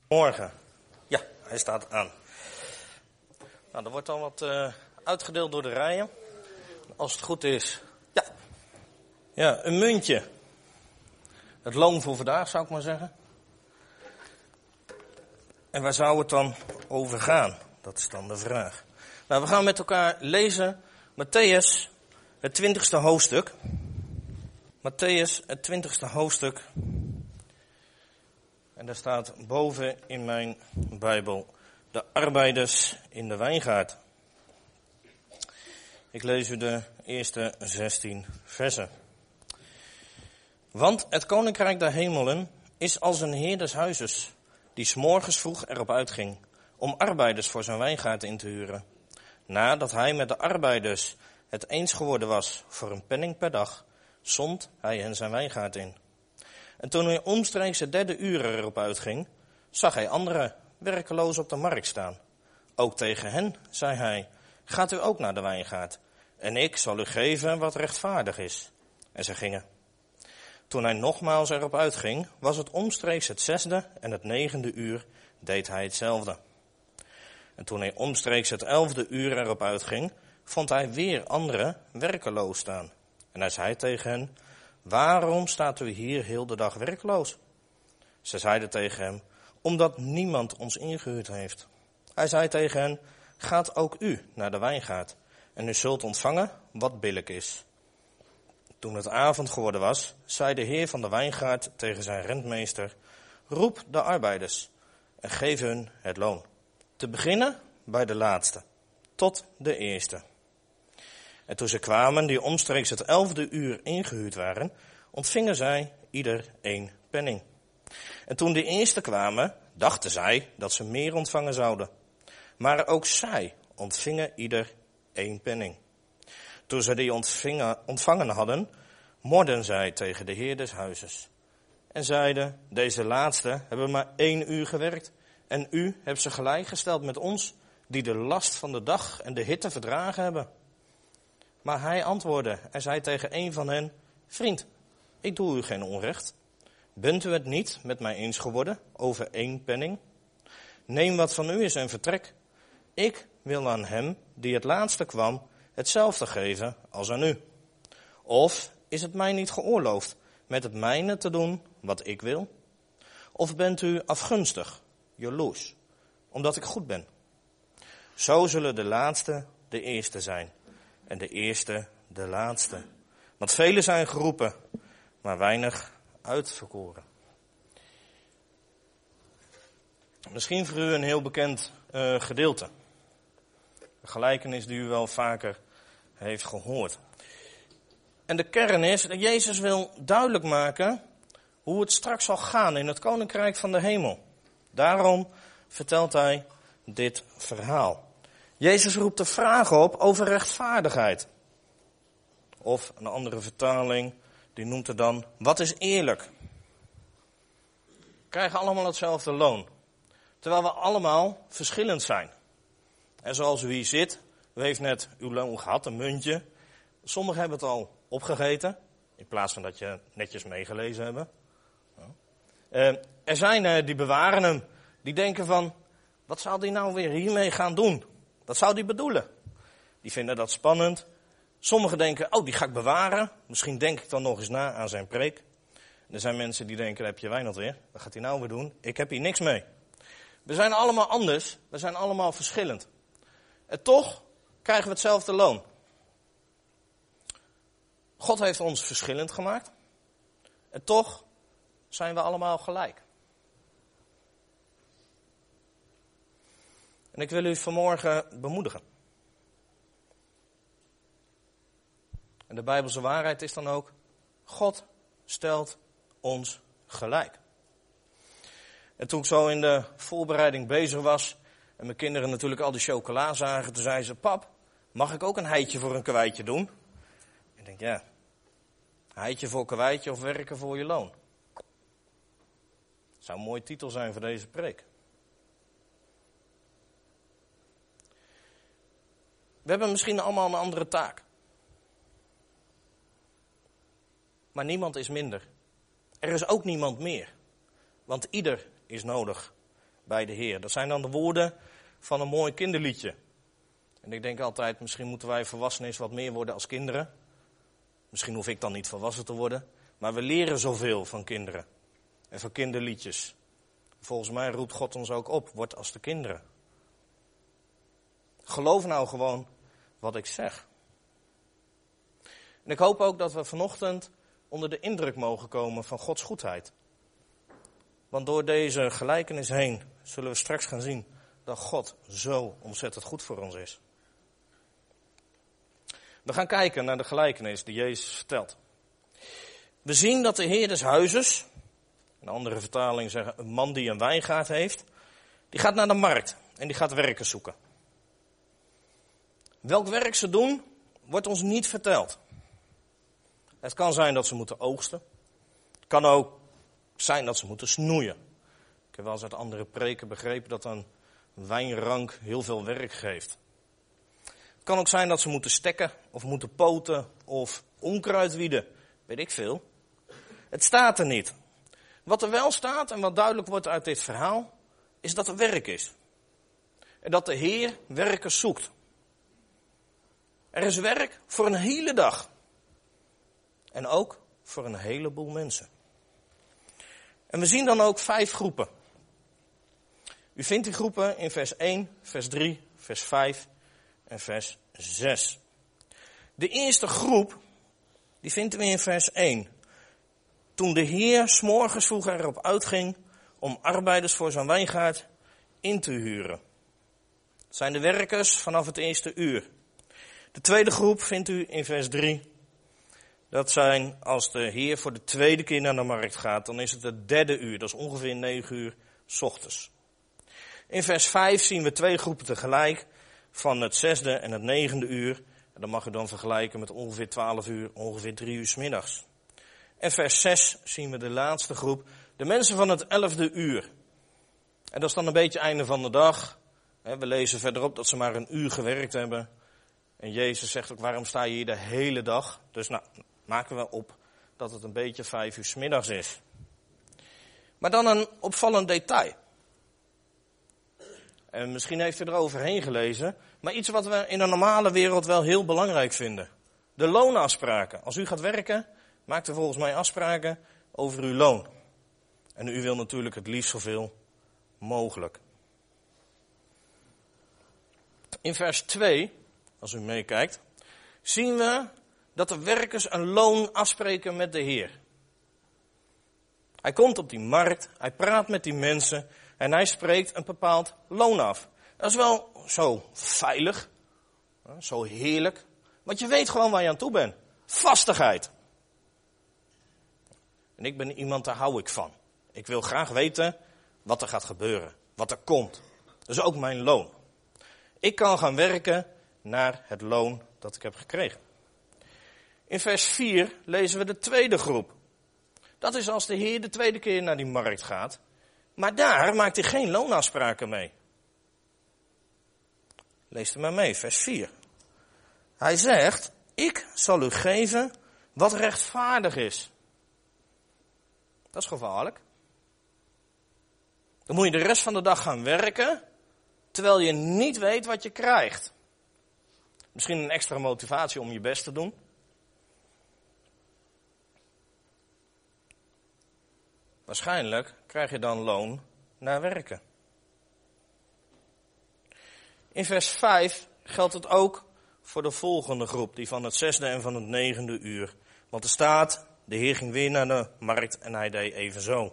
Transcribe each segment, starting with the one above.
Morgen. Ja, hij staat aan. Nou, er wordt al wat uitgedeeld door de rijen. Als het goed is. Ja, een muntje. Het loon voor vandaag, zou ik maar zeggen. En waar zou het dan over gaan? Dat is dan de vraag. Nou, we gaan met elkaar lezen Mattheüs, het 20e hoofdstuk. Mattheüs, het 20e hoofdstuk. En daar staat boven in mijn Bijbel de arbeiders in de wijngaard. Ik lees u de eerste 16 versen. Want het koninkrijk der hemelen is als een heer des huizes, die 's morgens vroeg erop uitging om arbeiders voor zijn wijngaard in te huren. Nadat hij met de arbeiders het eens geworden was voor een penning per dag, zond hij hen zijn wijngaard in. En toen hij omstreeks het 3e uur erop uitging, zag hij andere werkelozen op de markt staan. Ook tegen hen zei hij, gaat u ook naar de wijngaard, en ik zal u geven wat rechtvaardig is. En ze gingen. Toen hij nogmaals erop uitging, was het omstreeks het 6e en het 9e uur, deed hij hetzelfde. En toen hij omstreeks het 11e uur erop uitging, vond hij weer anderen werkeloos staan. En hij zei tegen hen, waarom staat u hier heel de dag werkloos? Ze zeiden tegen hem, omdat niemand ons ingehuurd heeft. Hij zei tegen hen, gaat ook u naar de wijngaard en u zult ontvangen wat billijk is. Toen het avond geworden was, zei de heer van de wijngaard tegen zijn rentmeester, roep de arbeiders en geef hun het loon. Te beginnen bij de laatste, tot de eerste. En toen ze kwamen, die omstreeks het 11e uur ingehuurd waren, ontvingen zij ieder 1 penning. En toen de eerste kwamen, dachten zij dat ze meer ontvangen zouden. Maar ook zij ontvingen ieder 1 penning. Toen ze die ontvangen hadden, morden zij tegen de heer des huizes. En zeiden, deze laatste hebben maar 1 uur gewerkt. En u hebt ze gelijkgesteld met ons, die de last van de dag en de hitte verdragen hebben. Maar hij antwoordde en zei tegen een van hen, vriend, ik doe u geen onrecht. Bent u het niet met mij eens geworden over 1 penning? Neem wat van u is en vertrek. Ik wil aan hem die het laatste kwam hetzelfde geven als aan u. Of is het mij niet geoorloofd met het mijne te doen wat ik wil? Of bent u afgunstig, jaloers, omdat ik goed ben? Zo zullen de laatste de eerste zijn en de eerste de laatste. Want velen zijn geroepen, maar weinig uitverkoren. Misschien voor u een heel bekend gedeelte. Een gelijkenis die u wel vaker heeft gehoord. En de kern is dat Jezus wil duidelijk maken hoe het straks zal gaan in het koninkrijk van de hemel. Daarom vertelt hij dit verhaal. Jezus roept de vraag op over rechtvaardigheid. Of een andere vertaling, die noemt het dan, wat is eerlijk? We krijgen allemaal hetzelfde loon. Terwijl we allemaal verschillend zijn. En zoals u hier zit, u heeft net uw loon gehad, een muntje. Sommigen hebben het al opgegeten, in plaats van dat je netjes meegelezen hebben. Er zijn die bewaren hem, die denken van, wat zou die nou weer hiermee gaan doen? Wat zou die bedoelen? Die vinden dat spannend. Sommigen denken, oh, die ga ik bewaren. Misschien denk ik dan nog eens na aan zijn preek. En er zijn mensen die denken, heb je Wijnald weer. Wat gaat hij nou weer doen? Ik heb hier niks mee. We zijn allemaal anders. We zijn allemaal verschillend. En toch krijgen we hetzelfde loon. God heeft ons verschillend gemaakt. En toch zijn we allemaal gelijk. En ik wil u vanmorgen bemoedigen. En de Bijbelse waarheid is dan ook, God stelt ons gelijk. En toen ik zo in de voorbereiding bezig was, en mijn kinderen natuurlijk al die chocola zagen, toen zei ze, pap, mag ik ook een heitje voor een karweitje doen? Ik denk, ja, heitje voor karweitje of werken voor je loon. Dat zou een mooie titel zijn voor deze preek. We hebben misschien allemaal een andere taak. Maar niemand is minder. Er is ook niemand meer. Want ieder is nodig bij de Heer. Dat zijn dan de woorden van een mooi kinderliedje. En ik denk altijd, misschien moeten wij volwassenen eens wat meer worden als kinderen. Misschien hoef ik dan niet volwassen te worden. Maar we leren zoveel van kinderen. En van kinderliedjes. Volgens mij roept God ons ook op, word als de kinderen. Geloof nou gewoon wat ik zeg. En ik hoop ook dat we vanochtend onder de indruk mogen komen van Gods goedheid. Want door deze gelijkenis heen zullen we straks gaan zien dat God zo ontzettend goed voor ons is. We gaan kijken naar de gelijkenis die Jezus vertelt. We zien dat de Heer des huizes, een andere vertaling zeggen een man die een wijngaard heeft, die gaat naar de markt en die gaat werkers zoeken. Welk werk ze doen, wordt ons niet verteld. Het kan zijn dat ze moeten oogsten. Het kan ook zijn dat ze moeten snoeien. Ik heb wel eens uit andere preken begrepen dat een wijnrank heel veel werk geeft. Het kan ook zijn dat ze moeten stekken of moeten poten of onkruid wieden. Weet ik veel. Het staat er niet. Wat er wel staat en wat duidelijk wordt uit dit verhaal, is dat er werk is. En dat de Heer werkers zoekt. Er is werk voor een hele dag. En ook voor een heleboel mensen. En we zien dan ook 5 groepen. U vindt die groepen in vers 1, vers 3, vers 5 en vers 6. De eerste groep, die vinden we in vers 1. Toen de Heer 's morgens vroeg erop uitging om arbeiders voor zijn wijngaard in te huren. Dat zijn de werkers vanaf het eerste uur. De tweede groep vindt u in vers 3. Dat zijn als de Heer voor de tweede keer naar de markt gaat, dan is het het 3e uur. Dat is ongeveer 9 uur 's ochtends. In vers 5 zien we 2 groepen tegelijk van het 6e en het 9e uur. En dat mag u dan vergelijken met ongeveer 12 uur, ongeveer 3 uur 's middags. En vers 6 zien we de laatste groep, de mensen van het 11e uur. En dat is dan een beetje einde van de dag. We lezen verderop dat ze maar een uur gewerkt hebben. En Jezus zegt ook, waarom sta je hier de hele dag? Dus nou, maken we op dat het een beetje 5 uur 's middags is. Maar dan een opvallend detail. En misschien heeft u er overheen gelezen, maar iets wat we in een normale wereld wel heel belangrijk vinden. De loonafspraken. Als u gaat werken, maakt u volgens mij afspraken over uw loon. En u wil natuurlijk het liefst zoveel mogelijk. In vers 2, als u meekijkt, zien we dat de werkers een loon afspreken met de Heer. Hij komt op die markt, hij praat met die mensen en hij spreekt een bepaald loon af. Dat is wel zo veilig, zo heerlijk, want je weet gewoon waar je aan toe bent. Vastigheid. En ik ben iemand, daar hou ik van. Ik wil graag weten wat er gaat gebeuren, wat er komt. Dat is ook mijn loon. Ik kan gaan werken naar het loon dat ik heb gekregen. In vers 4 lezen we de tweede groep. Dat is als de Heer de tweede keer naar die markt gaat. Maar daar maakt hij geen loonafspraken mee. Lees er maar mee, vers 4. Hij zegt, ik zal u geven wat rechtvaardig is. Dat is gevaarlijk. Dan moet je de rest van de dag gaan werken, terwijl je niet weet wat je krijgt. Misschien een extra motivatie om je best te doen. Waarschijnlijk krijg je dan loon naar werken. In vers 5 geldt het ook voor de volgende groep, die van het 6e en van het 9e uur. Want er staat, de Heer ging weer naar de markt en hij deed evenzo.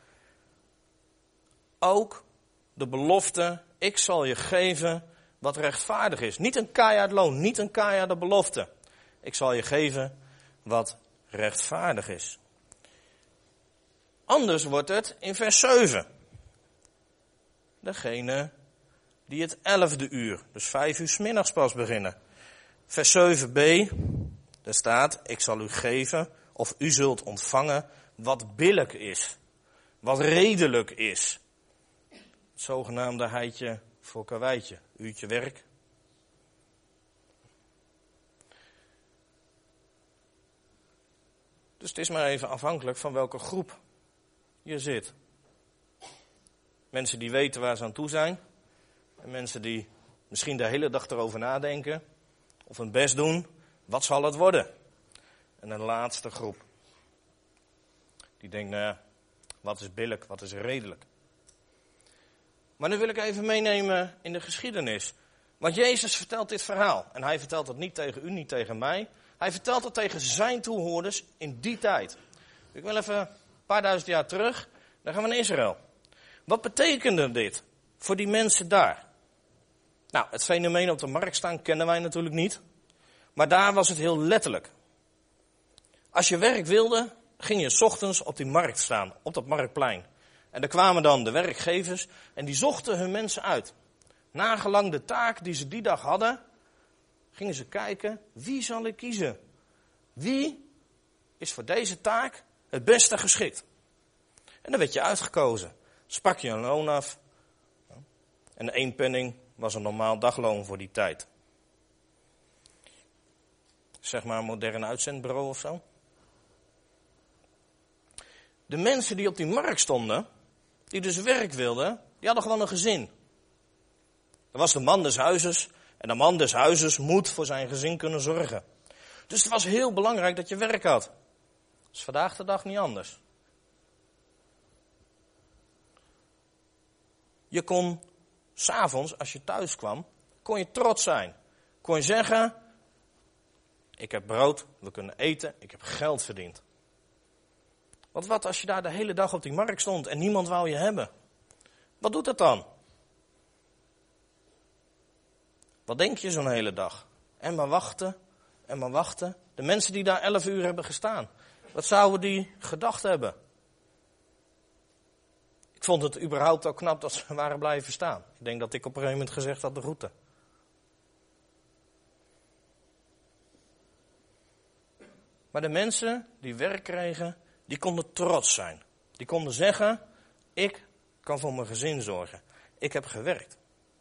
Ook de belofte, ik zal je geven wat rechtvaardig is. Niet een keihard loon, niet een keiharde belofte. Ik zal je geven wat rechtvaardig is. Anders wordt het in vers 7. Degene die het 11e uur, dus 5 uur 's middags pas beginnen. Vers 7b, daar staat, ik zal u geven of u zult ontvangen wat billijk is. Wat redelijk is. Het zogenaamde heitje voor karweitje, uurtje werk. Dus het is maar even afhankelijk van welke groep je zit. Mensen die weten waar ze aan toe zijn. En mensen die misschien de hele dag erover nadenken. Of hun best doen. Wat zal het worden? En een laatste groep. Die denkt, nou ja, wat is billijk, wat is redelijk. Maar nu wil ik even meenemen in de geschiedenis. Want Jezus vertelt dit verhaal. En hij vertelt het niet tegen u, niet tegen mij. Hij vertelt het tegen zijn toehoorders in die tijd. Ik wil even een paar duizend jaar terug. Dan gaan we naar Israël. Wat betekende dit voor die mensen daar? Nou, het fenomeen op de markt staan kennen wij natuurlijk niet. Maar daar was het heel letterlijk. Als je werk wilde, ging je 's ochtends op die markt staan, op dat marktplein. En daar kwamen dan de werkgevers en die zochten hun mensen uit. Nagelang de taak die ze die dag hadden, gingen ze kijken, wie zal ik kiezen? Wie is voor deze taak het beste geschikt? En dan werd je uitgekozen. Sprak je een loon af. En 1 penning was een normaal dagloon voor die tijd. Zeg maar een modern uitzendbureau of zo. De mensen die op die markt stonden, die dus werk wilden, die hadden gewoon een gezin. Er was de man des huizes en de man des huizes moet voor zijn gezin kunnen zorgen. Dus het was heel belangrijk dat je werk had. Dat is vandaag de dag niet anders. Je kon 's avonds, als je thuis kwam, kon je trots zijn. Kon je zeggen, ik heb brood, we kunnen eten, ik heb geld verdiend. Want wat als je daar de hele dag op die markt stond en niemand wou je hebben? Wat doet dat dan? Wat denk je zo'n hele dag? En maar wachten, en maar wachten. De mensen die daar 11 uur hebben gestaan, wat zouden die gedacht hebben? Ik vond het überhaupt ook knap dat ze waren blijven staan. Ik denk dat ik op een gegeven moment gezegd had de groeten. Maar de mensen die werk kregen, die konden trots zijn. Die konden zeggen, ik kan voor mijn gezin zorgen. Ik heb gewerkt.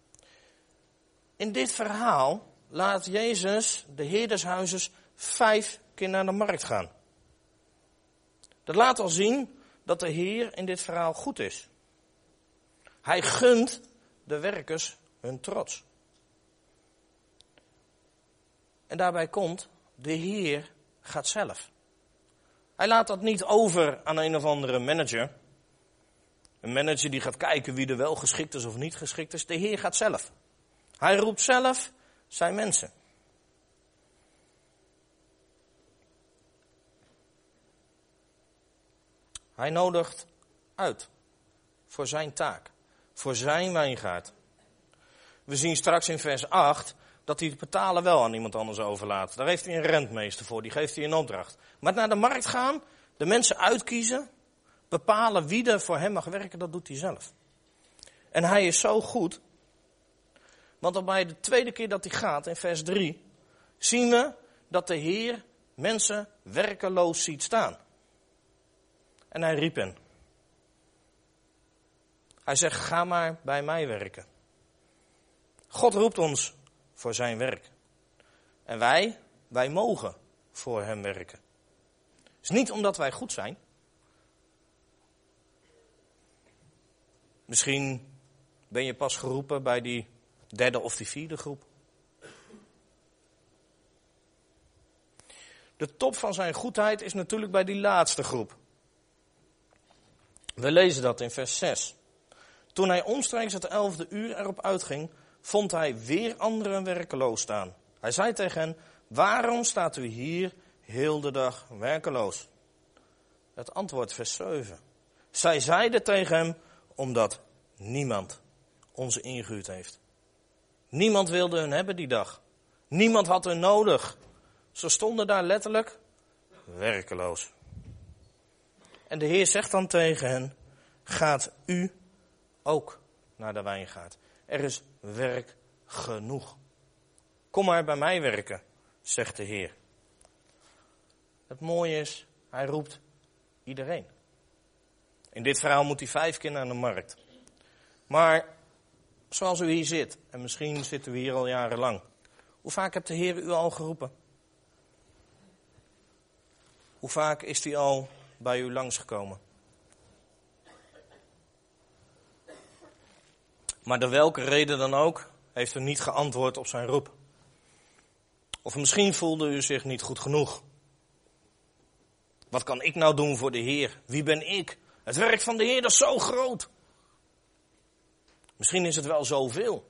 In dit verhaal laat Jezus de Heer des huizes 5 keer naar de markt gaan. Dat laat al zien dat de Heer in dit verhaal goed is. Hij gunt de werkers hun trots. En daarbij komt, de Heer gaat zelf. Hij laat dat niet over aan een of andere manager. Een manager die gaat kijken wie er wel geschikt is of niet geschikt is. De Heer gaat zelf. Hij roept zelf zijn mensen. Hij nodigt uit voor zijn taak, voor zijn wijngaard. We zien straks in vers 8 dat hij het betalen wel aan iemand anders overlaat. Daar heeft hij een rentmeester voor, die geeft hij een opdracht. Maar naar de markt gaan, de mensen uitkiezen, bepalen wie er voor hem mag werken, dat doet hij zelf. En hij is zo goed, want al bij de tweede keer dat hij gaat, in vers 3, zien we dat de Heer mensen werkeloos ziet staan. En hij riep hen. Hij zegt, ga maar bij mij werken. God roept ons voor zijn werk. En wij mogen voor hem werken. Het is niet omdat wij goed zijn. Misschien ben je pas geroepen bij die 3e of die 4e groep. De top van zijn goedheid is natuurlijk bij die laatste groep. We lezen dat in vers 6. Toen hij omstreeks het 11e uur erop uitging, vond hij weer anderen werkeloos staan. Hij zei tegen hen, waarom staat u hier heel de dag werkeloos? Het antwoord vers 7. Zij zeiden tegen hem, omdat niemand ons ingehuurd heeft. Niemand wilde hun hebben die dag. Niemand had hun nodig. Ze stonden daar letterlijk werkeloos. En de Heer zegt dan tegen hen, gaat u ook naar de wijngaard. Er is werk genoeg. Kom maar bij mij werken, zegt de Heer. Het mooie is, hij roept iedereen. In dit verhaal moet hij 5 keer naar de markt. Maar zoals u hier zit, en misschien zitten we hier al jarenlang. Hoe vaak heeft de Heer u al geroepen? Hoe vaak is hij al bij u langsgekomen? Maar door welke reden dan ook, heeft u niet geantwoord op zijn roep. Of misschien voelde u zich niet goed genoeg. Wat kan ik nou doen voor de Heer? Wie ben ik? Het werk van de Heer, dat is zo groot. Misschien is het wel zoveel.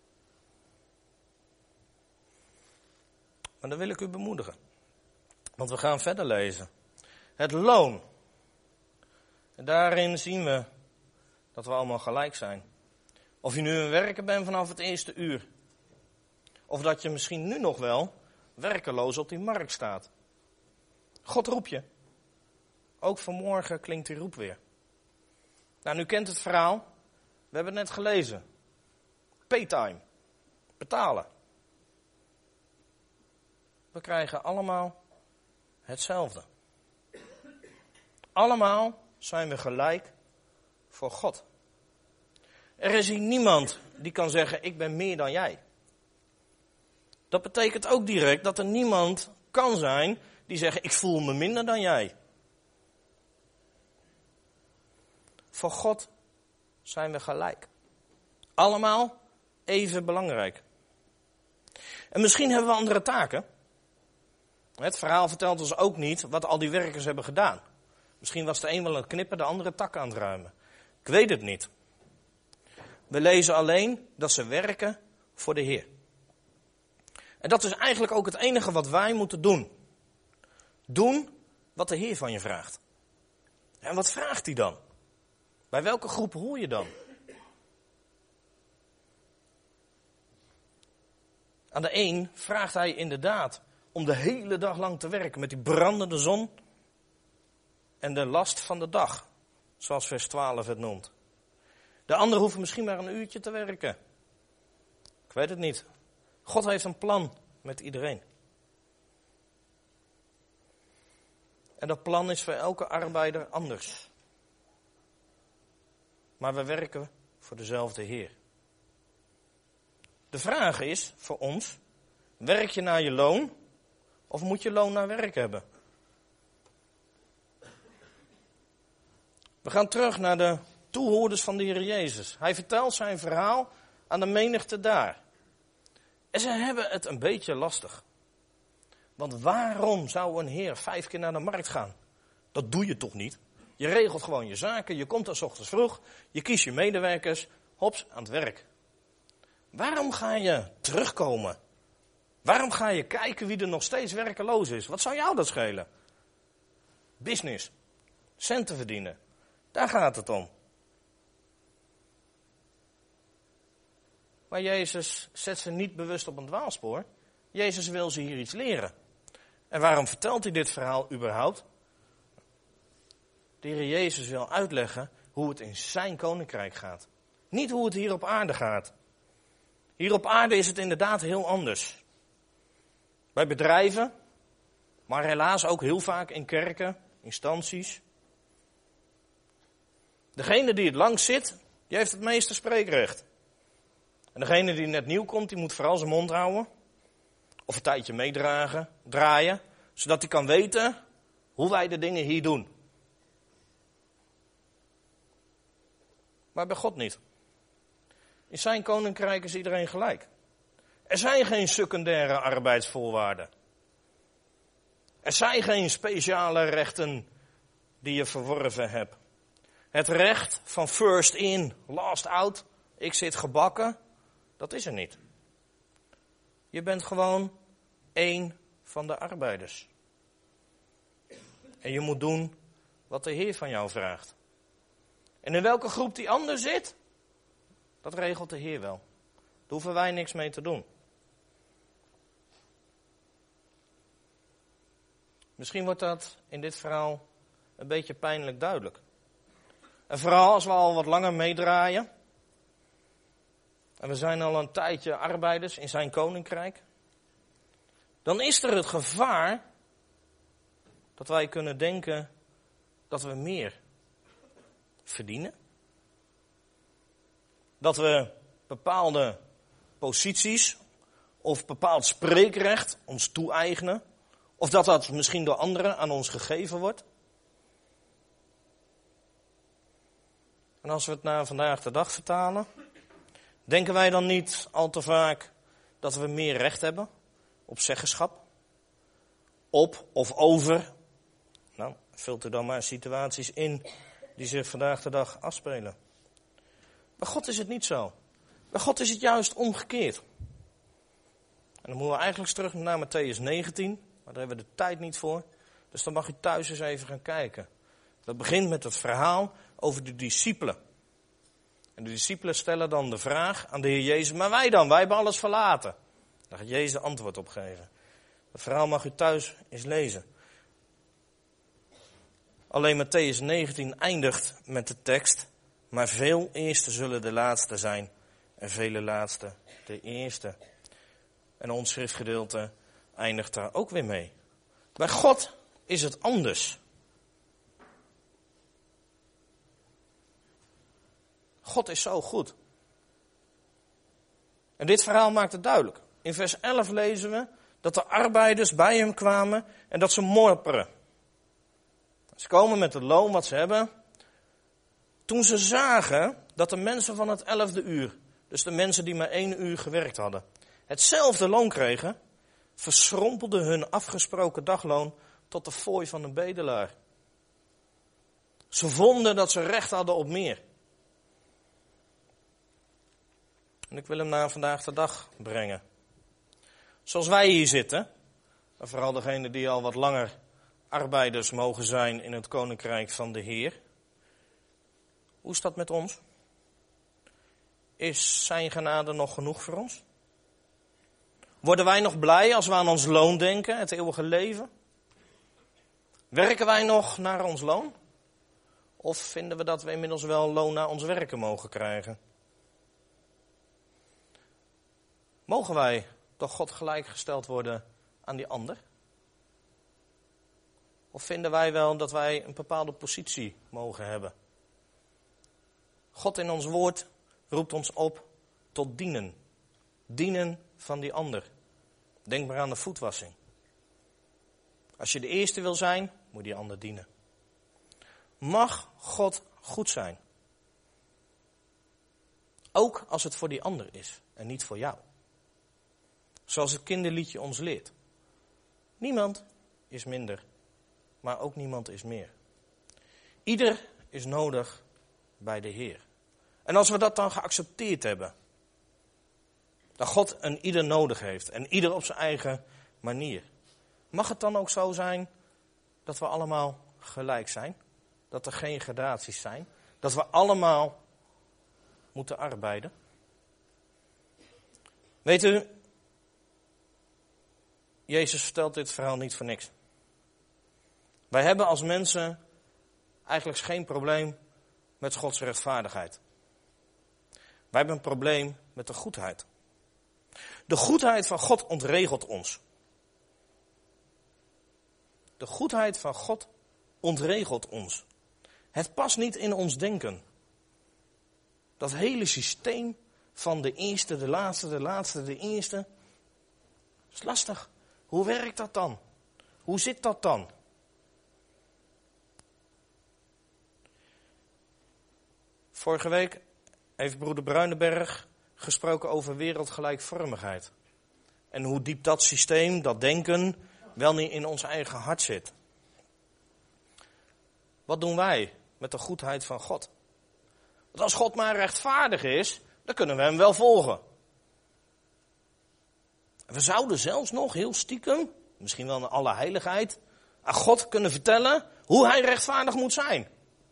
Maar dan wil ik u bemoedigen. Want we gaan verder lezen. Het loon. En daarin zien we dat we allemaal gelijk zijn. Of je nu een werker bent vanaf het eerste uur. Of dat je misschien nu nog wel werkeloos op die markt staat. God roept je. Ook vanmorgen klinkt die roep weer. Nou, u kent het verhaal. We hebben het net gelezen. Paytime. Betalen. We krijgen allemaal hetzelfde. Allemaal zijn we gelijk voor God. Er is hier niemand die kan zeggen, ik ben meer dan jij. Dat betekent ook direct dat er niemand kan zijn die zegt, ik voel me minder dan jij. Voor God zijn we gelijk. Allemaal even belangrijk. En misschien hebben we andere taken. Het verhaal vertelt ons ook niet wat al die werkers hebben gedaan. Misschien was de een wel aan het knippen, de andere tak aan het ruimen. Ik weet het niet. We lezen alleen dat ze werken voor de Heer. En dat is eigenlijk ook het enige wat wij moeten doen. Doen wat de Heer van je vraagt. En wat vraagt hij dan? Bij welke groep hoor je dan? Aan de een vraagt hij inderdaad om de hele dag lang te werken met die brandende zon en de last van de dag, zoals vers 12 het noemt. De ander hoeft misschien maar een uurtje te werken. Ik weet het niet. God heeft een plan met iedereen. En dat plan is voor elke arbeider anders. Maar we werken voor dezelfde Heer. De vraag is voor ons, werk je naar je loon of moet je loon naar werk hebben? We gaan terug naar de toehoorders van de Heer Jezus. Hij vertelt zijn verhaal aan de menigte daar. En ze hebben het een beetje lastig. Want waarom zou een heer 5 keer naar de markt gaan? Dat doe je toch niet? Je regelt gewoon je zaken, je komt er 's ochtends vroeg, je kiest je medewerkers, hops, aan het werk. Waarom ga je terugkomen? Waarom ga je kijken wie er nog steeds werkeloos is? Wat zou jou dat schelen? Business, centen verdienen, daar gaat het om. Maar Jezus zet ze niet bewust op een dwaalspoor. Jezus wil ze hier iets leren. En waarom vertelt hij dit verhaal überhaupt? De Heer Jezus wil uitleggen hoe het in zijn koninkrijk gaat. Niet hoe het hier op aarde gaat. Hier op aarde is het inderdaad heel anders. Bij bedrijven, maar helaas ook heel vaak in kerken, instanties. Degene die het langst zit, die heeft het meeste spreekrecht. En degene die net nieuw komt, die moet vooral zijn mond houden. Of een tijdje draaien, zodat hij kan weten hoe wij de dingen hier doen. Maar bij God niet. In zijn koninkrijk is iedereen gelijk. Er zijn geen secundaire arbeidsvoorwaarden. Er zijn geen speciale rechten die je verworven hebt. Het recht van first in, last out, ik zit gebakken, dat is er niet. Je bent gewoon één van de arbeiders. En je moet doen wat de Heer van jou vraagt. En in welke groep die ander zit, dat regelt de Heer wel. Daar hoeven wij niks mee te doen. Misschien wordt dat in dit verhaal een beetje pijnlijk duidelijk. En vooral als we al wat langer meedraaien. En we zijn al een tijdje arbeiders in zijn koninkrijk. Dan is er het gevaar dat wij kunnen denken dat we meer verdienen. Dat we bepaalde posities of bepaald spreekrecht ons toe-eigenen. Of dat dat misschien door anderen aan ons gegeven wordt. En als we het naar vandaag de dag vertalen, Denken wij dan niet al te vaak dat we meer recht hebben op zeggenschap? Op of over? Nou, vult er dan maar situaties in die zich vandaag de dag afspelen. Bij God is het niet zo. Bij God is het juist omgekeerd. En dan moeten we eigenlijk terug naar Mattheüs 19, maar daar hebben we de tijd niet voor. Dus dan mag u thuis eens even gaan kijken. Dat begint met het verhaal over de discipelen. En de discipelen stellen dan de vraag aan de Heer Jezus, maar wij dan? Wij hebben alles verlaten. Daar gaat Jezus antwoord op geven. Het verhaal mag u thuis eens lezen. Alleen Mattheüs 19 eindigt met de tekst, maar veel eerste zullen de laatste zijn en vele laatste de eerste. En ons schriftgedeelte eindigt daar ook weer mee. Bij God is het anders. God is zo goed. En dit verhaal maakt het duidelijk. In vers 11 lezen we dat de arbeiders bij hem kwamen en dat ze morperen. Ze komen met het loon wat ze hebben. Toen ze zagen dat de mensen van het 11e uur, dus de mensen die maar 1 uur gewerkt hadden, hetzelfde loon kregen, verschrompelde hun afgesproken dagloon tot de fooi van een bedelaar. Ze vonden dat ze recht hadden op meer. En ik wil hem naar vandaag de dag brengen. Zoals wij hier zitten, en vooral degenen die al wat langer arbeiders mogen zijn in het koninkrijk van de Heer. Hoe is dat met ons? Is zijn genade nog genoeg voor ons? Worden wij nog blij als we aan ons loon denken, het eeuwige leven? Werken wij nog naar ons loon? Of vinden we dat we inmiddels wel loon naar ons werken mogen krijgen? Mogen wij door God gelijkgesteld worden aan die ander? Of vinden wij wel dat wij een bepaalde positie mogen hebben? God in ons woord roept ons op tot dienen. Dienen van die ander. Denk maar aan de voetwassing. Als je de eerste wil zijn, moet die ander dienen. Mag God goed zijn? Ook als het voor die ander is en niet voor jou. Zoals het kinderliedje ons leert. Niemand is minder, maar ook niemand is meer. Ieder is nodig bij de Heer. En als we dat dan geaccepteerd hebben, dat God een ieder nodig heeft en ieder op zijn eigen manier, mag het dan ook zo zijn dat we allemaal gelijk zijn? Dat er geen gradaties zijn? Dat we allemaal moeten arbeiden? Weet u, Jezus vertelt dit verhaal niet voor niks. Wij hebben als mensen eigenlijk geen probleem met Gods rechtvaardigheid. Wij hebben een probleem met de goedheid. De goedheid van God ontregelt ons. De goedheid van God ontregelt ons. Het past niet in ons denken. Dat hele systeem van de eerste, de laatste, de eerste, is lastig. Hoe werkt dat dan? Hoe zit dat dan? Vorige week heeft broeder Bruinenberg gesproken over wereldgelijkvormigheid. En hoe diep dat systeem, dat denken, wel niet in ons eigen hart zit. Wat doen wij met de goedheid van God? Want als God maar rechtvaardig is, dan kunnen we hem wel volgen. We zouden zelfs nog heel stiekem, misschien wel in alle heiligheid, aan God kunnen vertellen hoe hij rechtvaardig moet zijn.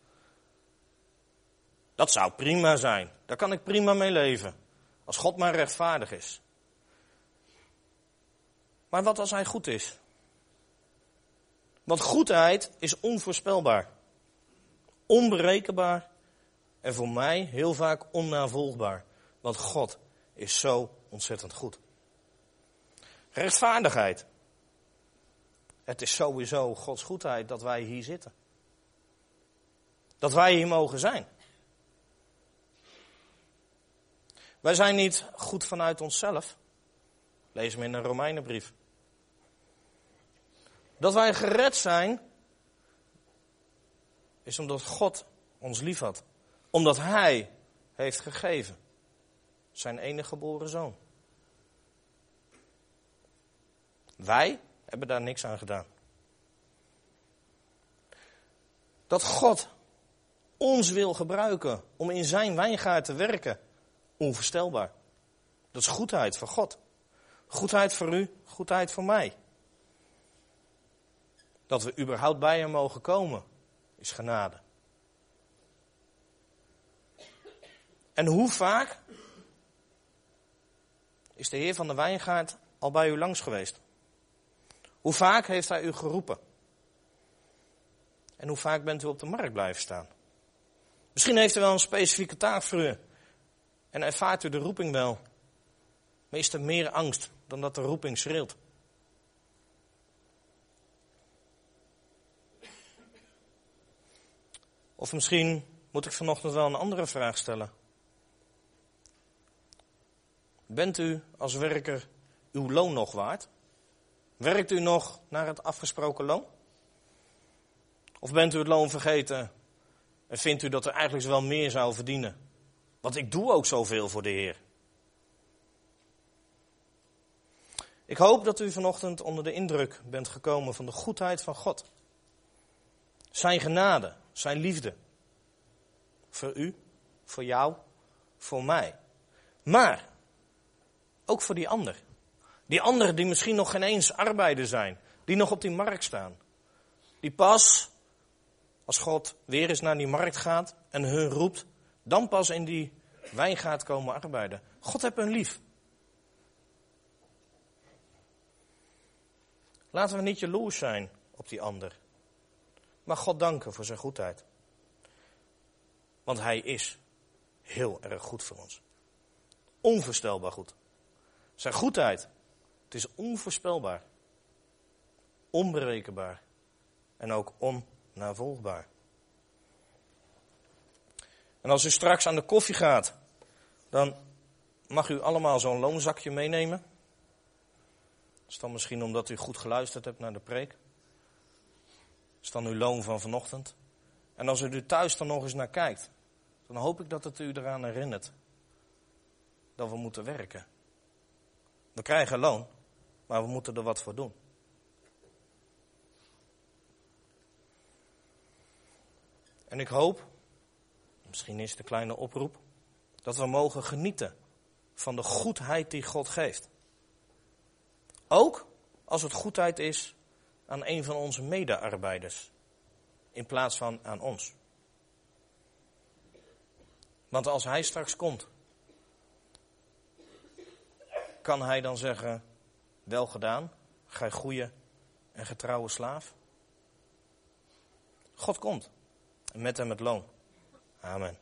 Dat zou prima zijn. Daar kan ik prima mee leven. Als God maar rechtvaardig is. Maar wat als hij goed is? Want goedheid is onvoorspelbaar. Onberekenbaar. En voor mij heel vaak onnavolgbaar. Want God is zo ontzettend goed. Rechtvaardigheid. Het is sowieso Gods goedheid dat wij hier zitten. Dat wij hier mogen zijn. Wij zijn niet goed vanuit onszelf. Lees me in een Romeinenbrief. Dat wij gered zijn, is omdat God ons lief had. Omdat Hij heeft gegeven. zijn enige geboren zoon. Wij hebben daar niks aan gedaan. Dat God ons wil gebruiken om in zijn wijngaard te werken, onvoorstelbaar. Dat is goedheid van God. Goedheid voor u, goedheid voor mij. Dat we überhaupt bij hem mogen komen, is genade. En hoe vaak is de Heer van de wijngaard al bij u langs geweest? Hoe vaak heeft hij u geroepen? En hoe vaak bent u op de markt blijven staan? Misschien heeft u wel een specifieke taak voor u. En ervaart u de roeping wel. Maar is er meer angst dan dat de roeping schreeuwt? Of misschien moet ik vanochtend wel een andere vraag stellen. Bent u als werker uw loon nog waard? Werkt u nog naar het afgesproken loon? Of bent u het loon vergeten en vindt u dat er eigenlijk wel meer zou verdienen? Want ik doe ook zoveel voor de Heer. Ik hoop dat u vanochtend onder de indruk bent gekomen van de goedheid van God. Zijn genade, zijn liefde. Voor u, voor jou, voor mij. Maar ook voor die ander. Die anderen die misschien nog geen eens arbeider zijn. Die nog op die markt staan. Die pas, als God weer eens naar die markt gaat en hun roept, dan pas in die wijngaard komen arbeiden. God heeft hen lief. Laten we niet jaloers zijn op die ander. Maar God danken voor zijn goedheid. Want hij is heel erg goed voor ons. Onvoorstelbaar goed. Zijn goedheid, het is onvoorspelbaar. Onberekenbaar. En ook onnavolgbaar. En als u straks aan de koffie gaat, dan mag u allemaal zo'n loonzakje meenemen. Dat is dan misschien omdat u goed geluisterd hebt naar de preek. Dat is dan uw loon van vanochtend. En als u er thuis dan nog eens naar kijkt, dan hoop ik dat het u eraan herinnert dat we moeten werken. We krijgen loon, maar we moeten er wat voor doen. En ik hoop, misschien is het een kleine oproep, dat we mogen genieten van de goedheid die God geeft. Ook als het goedheid is aan een van onze medearbeiders, in plaats van aan ons. Want als hij straks komt, kan hij dan zeggen, wel gedaan, gij goeie en getrouwe slaaf? God komt en met hem het loon. Amen.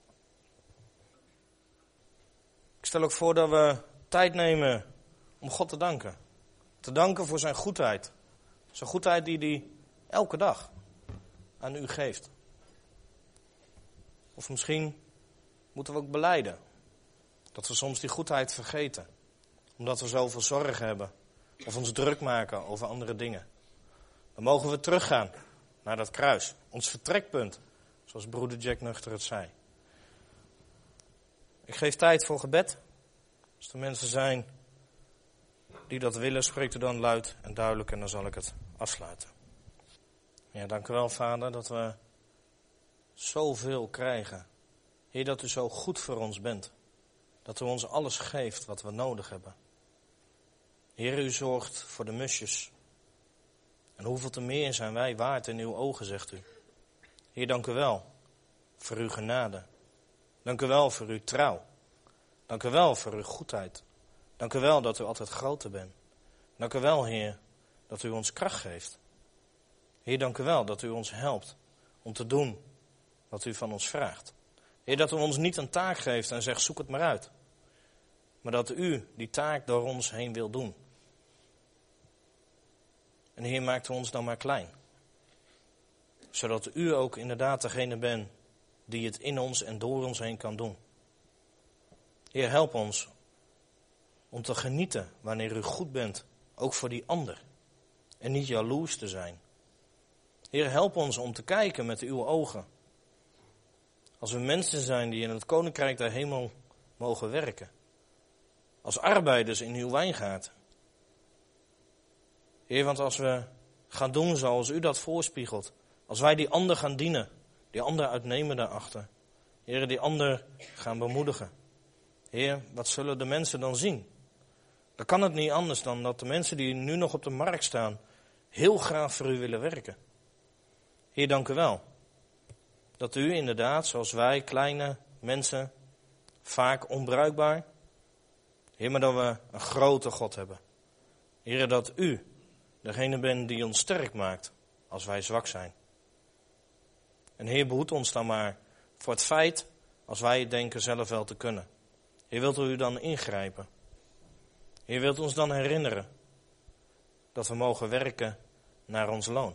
Ik stel ook voor dat we tijd nemen om God te danken. Te danken voor zijn goedheid. Zijn goedheid die hij elke dag aan u geeft. Of misschien moeten we ook belijden dat we soms die goedheid vergeten. Omdat we zoveel zorgen hebben. Of ons druk maken over andere dingen. Dan mogen we teruggaan naar dat kruis. Ons vertrekpunt. Zoals broeder Jack Nuchter het zei. Ik geef tijd voor gebed. Als er mensen zijn die dat willen, spreekt u dan luid en duidelijk en dan zal ik het afsluiten. Ja, dank u wel, Vader, dat we zoveel krijgen. Heer, dat u zo goed voor ons bent. Dat u ons alles geeft wat we nodig hebben. Heer, u zorgt voor de musjes. En hoeveel te meer zijn wij waard in uw ogen, zegt u. Heer, dank u wel voor uw genade. Dank u wel voor uw trouw. Dank u wel voor uw goedheid. Dank u wel dat u altijd groter bent. Dank u wel, Heer, dat u ons kracht geeft. Heer, dank u wel dat u ons helpt om te doen wat u van ons vraagt. Heer, dat u ons niet een taak geeft en zegt, zoek het maar uit. Maar dat u die taak door ons heen wil doen. En Heer, maakt u ons dan maar klein. Zodat u ook inderdaad degene bent die het in ons en door ons heen kan doen. Heer, help ons om te genieten wanneer u goed bent, ook voor die ander. En niet jaloers te zijn. Heer, help ons om te kijken met uw ogen. Als we mensen zijn die in het koninkrijk der hemel mogen werken. als arbeiders in uw wijngaard. Heer, want als we gaan doen zoals u dat voorspiegelt, als wij die ander gaan dienen, die ander uitnemen daarachter, Heer, die ander gaan bemoedigen. Heer, wat zullen de mensen dan zien? Dan kan het niet anders dan dat de mensen die nu nog op de markt staan, heel graag voor u willen werken. Heer, dank u wel. Dat u inderdaad, zoals wij, kleine mensen, vaak onbruikbaar, Heer, maar dat we een grote God hebben. Heer, dat u degene bent die ons sterk maakt als wij zwak zijn. En Heer, behoed ons dan maar voor het feit als wij denken zelf wel te kunnen. Heer, wilt u dan ingrijpen? Heer, wilt ons dan herinneren dat we mogen werken naar ons loon.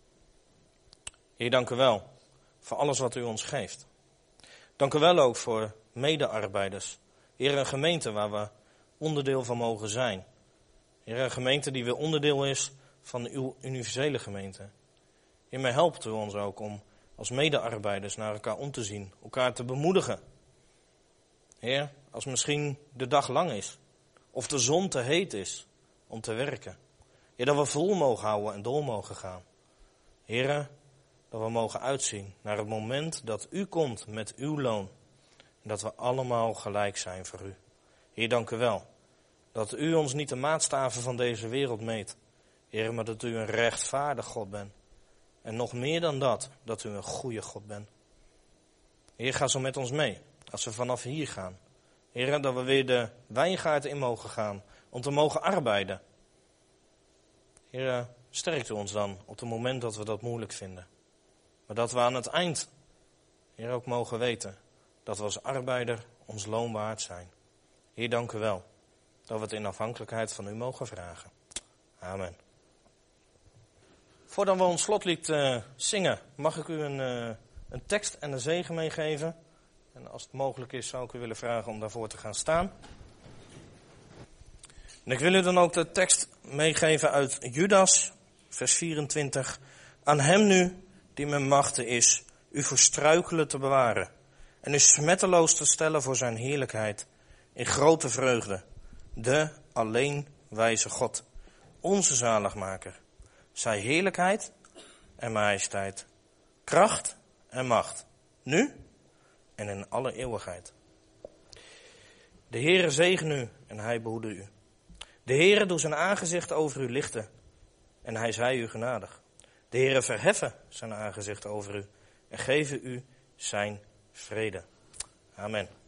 Heer, dank u wel voor alles wat u ons geeft. Dank u wel ook voor medearbeiders. Heer, een gemeente waar we onderdeel van mogen zijn. Heer, een gemeente die weer onderdeel is van uw universele gemeente. Heer, mij helpt u ons ook om als medearbeiders naar elkaar om te zien, elkaar te bemoedigen. Heer, als misschien de dag lang is, of de zon te heet is om te werken. Heer, dat we vol mogen houden en door mogen gaan. Heer, dat we mogen uitzien naar het moment dat u komt met uw loon. En dat we allemaal gelijk zijn voor u. Heer, dank u wel. Dat u ons niet de maatstaven van deze wereld meet. Heer, maar dat u een rechtvaardig God bent. En nog meer dan dat u een goede God bent. Heer, ga zo met ons mee, als we vanaf hier gaan. Heer, dat we weer de wijngaard in mogen gaan, om te mogen arbeiden. Heer, sterkt u ons dan op het moment dat we dat moeilijk vinden. Maar dat we aan het eind, Heer, ook mogen weten dat we als arbeider ons loon waard zijn. Heer, dank u wel, dat we het in afhankelijkheid van u mogen vragen. Amen. Voordat we ons slotlied zingen, mag ik u een tekst en een zegen meegeven. En als het mogelijk is, zou ik u willen vragen om daarvoor te gaan staan. En ik wil u dan ook de tekst meegeven uit Judas, vers 24. Aan hem nu, die met machten is, u voor struikelen te bewaren. En u smetteloos te stellen voor zijn heerlijkheid, in grote vreugde. De alleen wijze God, onze zaligmaker. Zij heerlijkheid en majesteit, kracht en macht, nu en in alle eeuwigheid. De Heere zegene u en hij behoede u. De Heere doet zijn aangezicht over u lichten en hij zij u genadig. De Heere verheffen zijn aangezicht over u en geven u zijn vrede. Amen.